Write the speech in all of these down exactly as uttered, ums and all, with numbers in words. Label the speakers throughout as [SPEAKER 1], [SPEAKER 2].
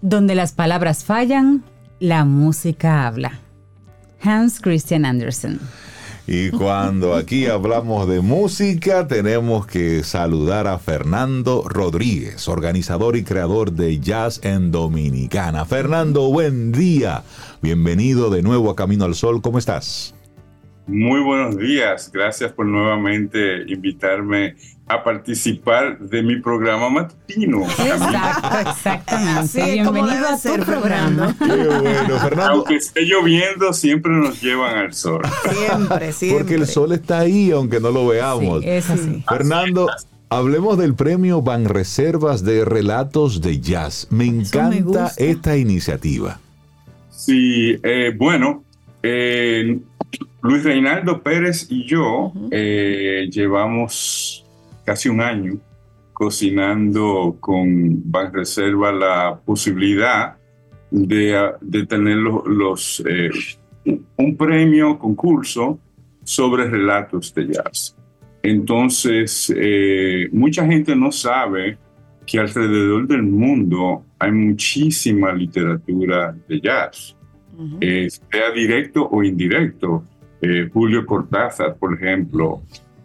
[SPEAKER 1] Donde las palabras fallan, la música habla. Hans Christian Andersen.
[SPEAKER 2] Y cuando aquí hablamos de música, tenemos que saludar a Fernando Rodríguez, organizador y creador de Jazz en Dominicana. Fernando, buen día. Bienvenido de nuevo a Camino al Sol. ¿Cómo estás?
[SPEAKER 3] Muy buenos días. Gracias por nuevamente invitarme a participar de mi programa matutino.
[SPEAKER 1] Exacto, exactamente.
[SPEAKER 4] Sí,
[SPEAKER 1] bienvenido a tu programa.
[SPEAKER 2] Qué bueno, Fernando.
[SPEAKER 3] Aunque esté lloviendo, siempre nos llevan al sol.
[SPEAKER 4] Siempre, siempre.
[SPEAKER 2] Porque el sol está ahí, aunque no lo veamos.
[SPEAKER 1] Sí, es así.
[SPEAKER 2] Fernando, hablemos del premio Banreservas de Relatos de Jazz. Me encanta
[SPEAKER 1] me gusta.
[SPEAKER 2] esta iniciativa.
[SPEAKER 3] Sí, eh, bueno, eh, Luis Reinaldo Pérez y yo uh-huh. eh, llevamos casi un año cocinando con Banreserva la posibilidad de, de tener los, los eh, un premio, concurso sobre relatos de jazz. Entonces, eh, mucha gente no sabe que alrededor del mundo hay muchísima literatura de jazz, uh-huh. eh, sea directo o indirecto. Eh, Julio Cortázar, por ejemplo,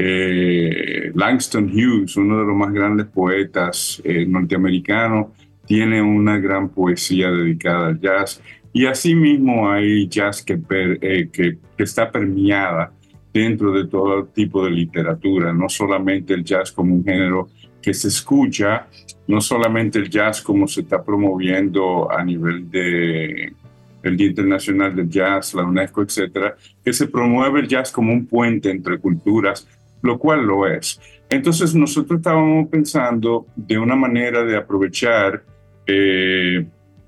[SPEAKER 3] eh, Langston Hughes, uno de los más grandes poetas eh, norteamericanos, tiene una gran poesía dedicada al jazz. Y asimismo hay jazz que, per, eh, que, que está permeada dentro de todo tipo de literatura, no solamente el jazz como un género que se escucha, no solamente el jazz como se está promoviendo a nivel de el Día Internacional del Jazz, la UNESCO, etcétera, que se promueve el jazz como un puente entre culturas, lo cual lo es. Entonces nosotros estábamos pensando de una manera de aprovechar eh,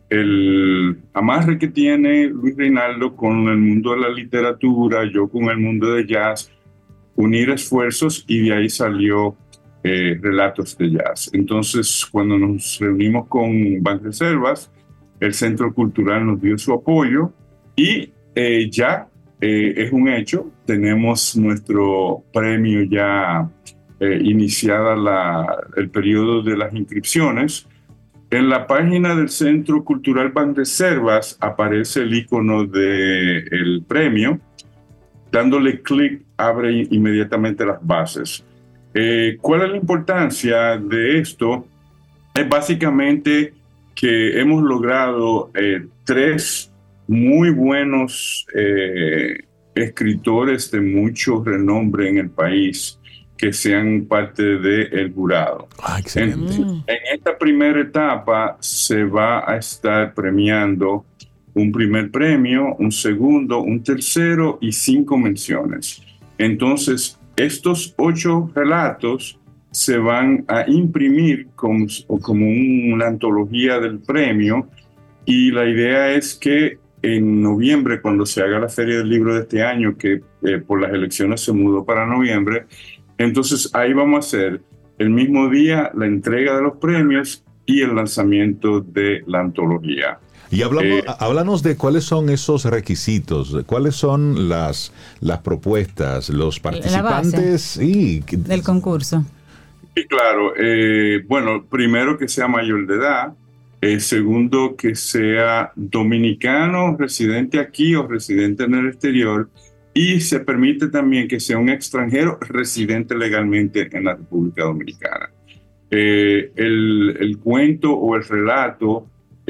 [SPEAKER 3] el amarre que tiene Luis Reinaldo con el mundo de la literatura, yo con el mundo de jazz, unir esfuerzos, y de ahí salió eh, Relatos de Jazz. Entonces, cuando nos reunimos con Banreservas, el Centro Cultural nos dio su apoyo y eh, ya eh, es un hecho. Tenemos nuestro premio ya eh, iniciada la, el periodo de las inscripciones. En la página del Centro Cultural Banreservas aparece el icono del premio. Dándole clic, abre inmediatamente las bases. Eh, ¿Cuál es la importancia de esto? Es básicamente que hemos logrado eh, tres muy buenos eh, escritores de mucho renombre en el país que sean parte del jurado.
[SPEAKER 2] Ah, excelente.
[SPEAKER 3] En, en esta primera etapa se va a estar premiando un primer premio, un segundo, un tercero y cinco menciones. Entonces, estos ocho relatos se van a imprimir como, como una antología del premio, y la idea es que en noviembre, cuando se haga la Feria del Libro de este año, que eh, por las elecciones se mudó para noviembre, entonces ahí vamos a hacer el mismo día la entrega de los premios y el lanzamiento de la antología.
[SPEAKER 2] Y hablamos,
[SPEAKER 3] eh,
[SPEAKER 2] háblanos de cuáles son esos requisitos, cuáles son las, las propuestas, los participantes sí,
[SPEAKER 1] del concurso.
[SPEAKER 3] Sí, claro. Eh, bueno, primero que sea mayor de edad. Eh, segundo, que sea dominicano, residente aquí o residente en el exterior. Y se permite también que sea un extranjero residente legalmente en la República Dominicana. Eh, el, el cuento o el relato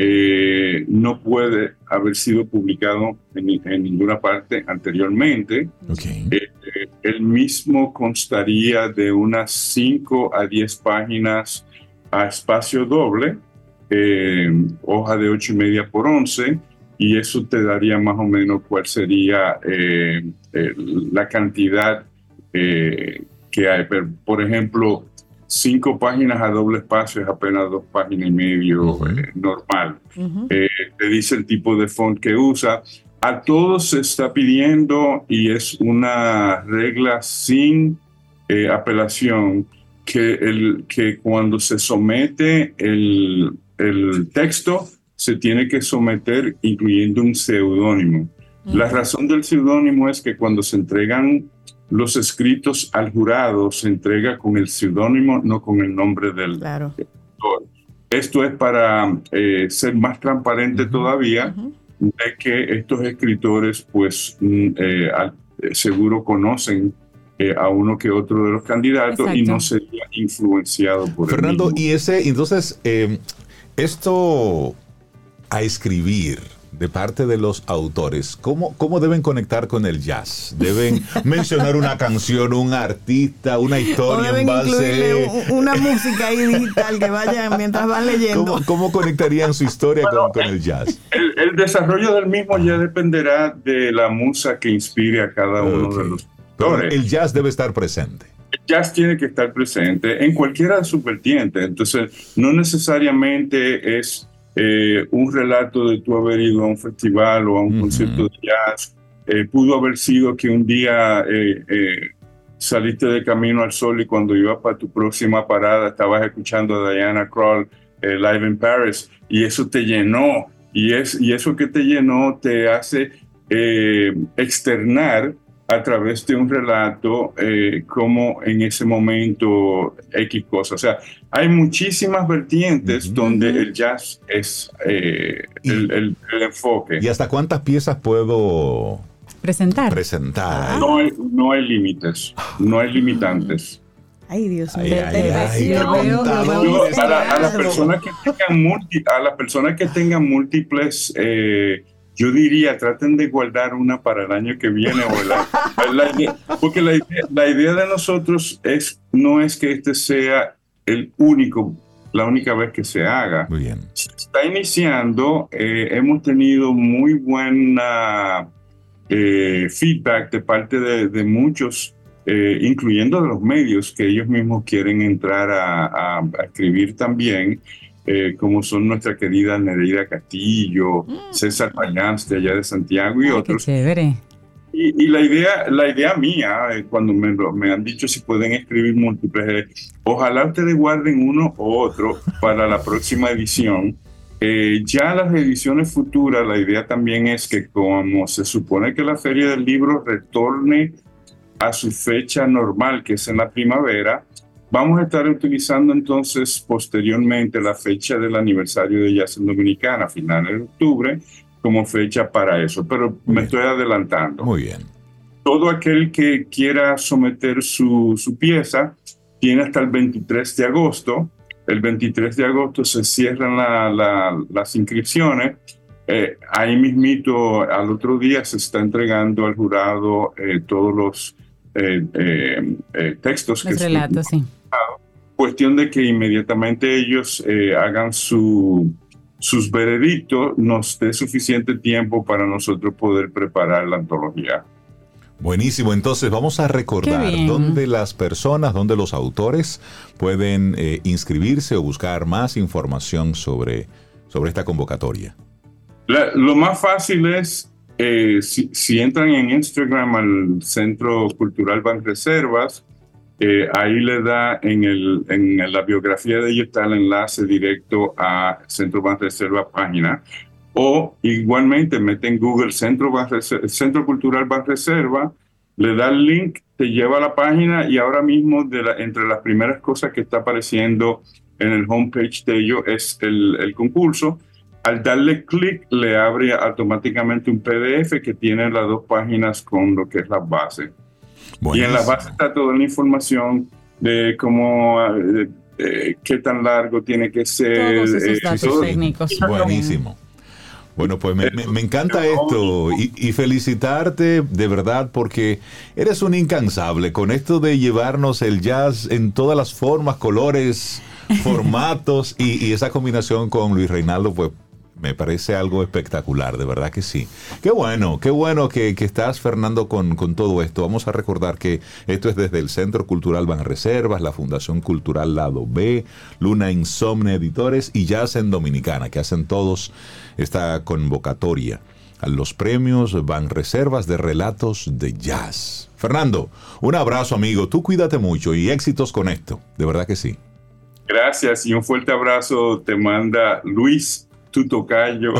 [SPEAKER 3] eh, no puede haber sido publicado en, en ninguna parte anteriormente.
[SPEAKER 2] Okay.
[SPEAKER 3] Eh, eh, el mismo constaría de unas cinco a diez páginas a espacio doble, eh, hoja de ocho y media por once, y eso te daría más o menos cuál sería eh, eh, la cantidad eh, que hay. Pero, por ejemplo, cinco páginas a doble espacio es apenas dos páginas y medio uh-huh. eh, normal. Uh-huh. Eh, te dice el tipo de font que usa. A todos se está pidiendo, y es una regla sin eh, apelación, que, el, que cuando se somete el, el texto, se tiene que someter incluyendo un seudónimo. Uh-huh. La razón del seudónimo es que cuando se entregan los escritos al jurado, se entrega con el seudónimo, no con el nombre del
[SPEAKER 4] claro.
[SPEAKER 3] autor. Esto es para eh, ser más transparente uh-huh. todavía uh-huh. de que estos escritores pues eh, al, seguro conocen eh, a uno que otro de los candidatos. Exacto. Y no sería influenciado por
[SPEAKER 2] Fernando,
[SPEAKER 3] el mismo.
[SPEAKER 2] y ese, entonces, eh, esto a escribir de parte de los autores, ¿cómo, cómo deben conectar con el jazz? ¿Deben mencionar una canción, un artista, una historia
[SPEAKER 4] o deben
[SPEAKER 2] en base?
[SPEAKER 4] incluirle una música ahí digital que vayan mientras van leyendo.
[SPEAKER 2] ¿Cómo, cómo conectarían su historia bueno, con, con el jazz?
[SPEAKER 3] El, el desarrollo del mismo ya dependerá de la musa que inspire a cada uno okay. de los
[SPEAKER 2] autores. Pero el jazz debe estar presente.
[SPEAKER 3] El jazz tiene que estar presente en cualquiera de sus vertientes. Entonces, no necesariamente es Eh, un relato de tú haber ido a un festival o a un uh-huh. concierto de jazz. Eh, pudo haber sido que un día eh, eh, saliste de Camino al Sol y cuando ibas para tu próxima parada estabas escuchando a Diana Krall eh, live in Paris y eso te llenó y, es, y eso que te llenó te hace eh, externar a través de un relato eh, como en ese momento X cosa. O sea, hay muchísimas vertientes uh-huh. donde el jazz es eh, el, el, el enfoque.
[SPEAKER 2] ¿Y hasta cuántas piezas puedo
[SPEAKER 1] presentar?
[SPEAKER 2] presentar?
[SPEAKER 3] No hay, no hay límites, no hay limitantes.
[SPEAKER 4] Ay, Dios mío.
[SPEAKER 2] Ay, ay, ay,
[SPEAKER 3] ay, a las personas que tengan multi, a las personas que tengan múltiples eh, yo diría, traten de guardar una para el año que viene. O la, la idea, porque la idea, la idea de nosotros es, no es que este sea el único, la única vez que se haga.
[SPEAKER 2] Muy bien.
[SPEAKER 3] Se está iniciando, eh, hemos tenido muy buena eh, feedback de parte de, de muchos, eh, incluyendo de los medios, que ellos mismos quieren entrar a, a, a escribir también. Eh, como son nuestra querida Nereida Castillo, mm. César Payans de allá de Santiago y
[SPEAKER 1] Ay,
[SPEAKER 3] otros.
[SPEAKER 1] Qué chévere.
[SPEAKER 3] Y, y la idea la idea mía, eh, cuando me, me han dicho si pueden escribir múltiples, eh, ojalá ustedes guarden uno o otro para la próxima edición. Eh, ya las ediciones futuras, la idea también es que como se supone que la Feria del Libro retorne a su fecha normal, que es en la primavera, vamos a estar utilizando entonces posteriormente la fecha del aniversario de Jazz en Dominicana, finales de octubre, como fecha para eso. Pero Muy me bien. estoy adelantando.
[SPEAKER 2] Muy bien.
[SPEAKER 3] Todo aquel que quiera someter su, su pieza tiene hasta el veintitrés de agosto. El veintitrés de agosto se cierran la, la, las inscripciones. Eh, ahí mismito, al otro día, se está entregando al jurado eh, todos los eh, eh, eh, textos.
[SPEAKER 1] Los
[SPEAKER 3] que
[SPEAKER 1] relatos, sí.
[SPEAKER 3] Cuestión de que inmediatamente ellos eh, hagan su, sus veredictos, nos dé suficiente tiempo para nosotros poder preparar la antología.
[SPEAKER 2] Buenísimo, entonces vamos a recordar dónde las personas, dónde los autores pueden eh, inscribirse o buscar más información sobre, sobre esta convocatoria.
[SPEAKER 3] La, lo más fácil es, eh, si, si entran en Instagram al Centro Cultural Banreservas, Eh, ahí le da en, el, en la biografía de ellos está el enlace directo a Centro Banreserva página, o igualmente mete en Google Centro, Banreserva, Centro Cultural Banreserva, le da el link, te lleva a la página y ahora mismo de la, entre las primeras cosas que está apareciendo en el homepage de ellos es el, el concurso. Al darle clic le abre automáticamente un P D F que tiene las dos páginas con lo que es la base. Buenísimo. Y en la base está toda la información de cómo, de, de, qué tan largo tiene que ser.
[SPEAKER 1] Todos esos datos
[SPEAKER 3] eh, todo.
[SPEAKER 1] técnicos.
[SPEAKER 2] Buenísimo. Bueno, pues me, me, me encanta esto y, y felicitarte de verdad porque eres un incansable con esto de llevarnos el jazz en todas las formas, colores, formatos y, y esa combinación con Luis Reinaldo, pues me parece algo espectacular, de verdad que sí. Qué bueno, qué bueno que, que estás, Fernando, con, con todo esto. Vamos a recordar que esto es desde el Centro Cultural Banreservas, la Fundación Cultural Lado B, Luna Insomne Editores y Jazz en Dominicana, que hacen todos esta convocatoria a los premios Banreservas de Relatos de Jazz. Fernando, un abrazo, amigo. Tú cuídate mucho y éxitos con esto. De verdad que sí.
[SPEAKER 3] Gracias y un fuerte abrazo te manda Luis tu tocayo.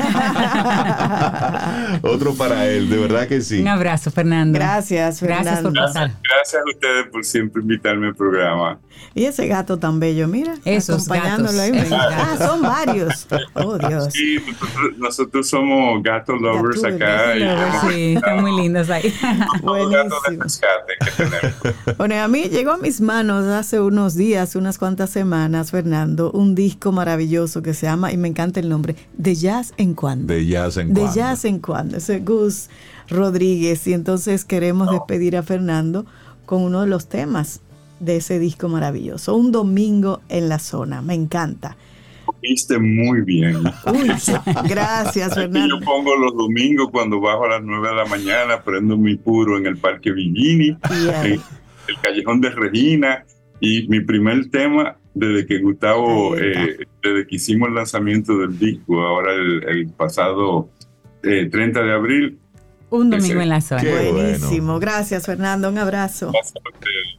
[SPEAKER 2] Otro para él, de verdad que sí.
[SPEAKER 1] Un abrazo, Fernando.
[SPEAKER 4] Gracias, Fernando.
[SPEAKER 1] Gracias por pasar.
[SPEAKER 3] Gracias, gracias a ustedes por siempre invitarme al programa.
[SPEAKER 4] Y ese gato tan bello, mira,
[SPEAKER 1] Esos
[SPEAKER 4] acompañándolo ahí.
[SPEAKER 1] gatos, esos
[SPEAKER 4] Ah, son varios. Oh, Dios.
[SPEAKER 3] Sí, nosotros, nosotros somos gato lovers
[SPEAKER 4] Gato
[SPEAKER 3] acá. Y
[SPEAKER 4] lovers.
[SPEAKER 3] hemos
[SPEAKER 1] Sí, están muy lindos ahí.
[SPEAKER 3] todos gatos de
[SPEAKER 4] Buenísimo.
[SPEAKER 3] rescate que tenemos.
[SPEAKER 4] Bueno, a mí llegó a mis manos hace unos días, unas cuantas semanas, Fernando, un disco maravilloso que se llama, y me encanta el nombre, De Jazz en Cuando.
[SPEAKER 2] De jazz en
[SPEAKER 4] De
[SPEAKER 2] cuando.
[SPEAKER 4] Jazz en Cuando. Ese es Gus Rodríguez. Y entonces queremos despedir a Fernando con uno de los temas de ese disco maravilloso. Un domingo en la zona. Me encanta.
[SPEAKER 3] Viste muy bien.
[SPEAKER 4] Uy, gracias,
[SPEAKER 3] Aquí
[SPEAKER 4] Fernando.
[SPEAKER 3] yo pongo los domingos cuando bajo a las nueve de la mañana, prendo mi puro en el Parque Villini,
[SPEAKER 4] Yeah.
[SPEAKER 3] en el Callejón de Regina, y mi primer tema, desde que Gustavo,
[SPEAKER 4] Ahí está.
[SPEAKER 3] eh, desde que hicimos el lanzamiento del disco, ahora el, el pasado eh, treinta de abril.
[SPEAKER 1] Un domingo
[SPEAKER 3] Ese-
[SPEAKER 1] en la zona.
[SPEAKER 2] Qué
[SPEAKER 4] Buenísimo.
[SPEAKER 2] bueno.
[SPEAKER 4] Gracias, Fernando. Un abrazo.
[SPEAKER 3] Gracias a ustedes.